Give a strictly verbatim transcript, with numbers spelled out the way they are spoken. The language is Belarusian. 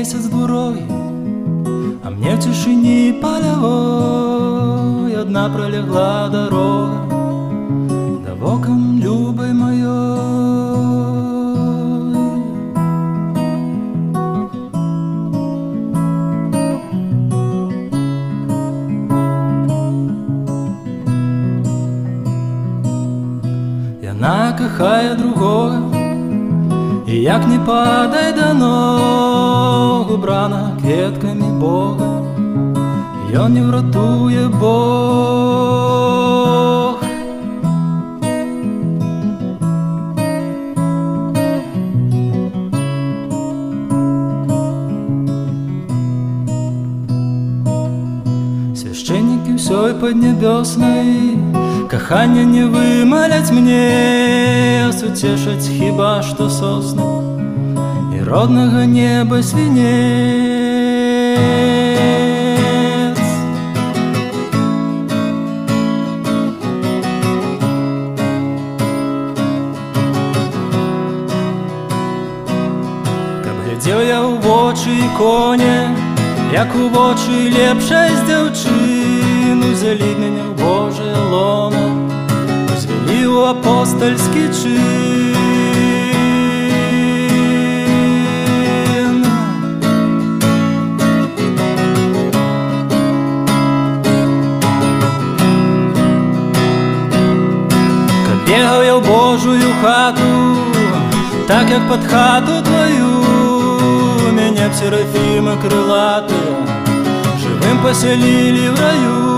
месяц бурой, а мне в тишине полевой одна пролегла дорога до воком любой моей. Яна кохає другого, і як не падай до ног, убрана кветками Бога, ее не врятує Бог. Священники всей поднебесной кохання не вымолять мне, утешить хіба что сосны и родного неба свинец. Каб глядел я у вочы іконе, як у вочы лепшай з дзяўчыну, узялі мяне ў Божае лоно, узвялі ў апостальскі чин. Каб бегаў я ў Божую хату, так як пад хату твою, меня б серафимы крылатые живым поселили в раю.